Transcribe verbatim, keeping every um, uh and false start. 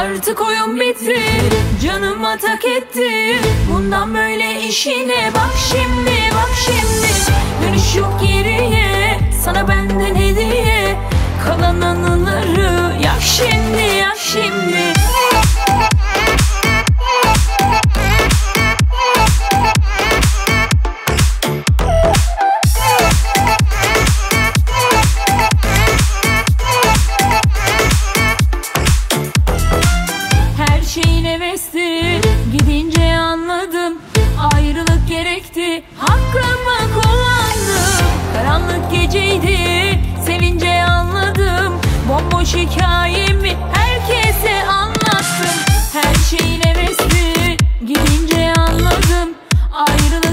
Artık oyun bitti, canıma tak etti. Bundan böyle işine bak şimdi, bak şimdi. Dönüş yok geriye, sana benden hediye. Kalan anıları yak şimdi, yak şimdi. Her şeyin hevesli, gidince anladım. Ayrılık gerekti, hakkımı kullandım. Karanlık geceydi, sevince anladım. Bomboş hikayemi herkese anlattım. Her şeyin hevesli, gidince anladım. Ayrılık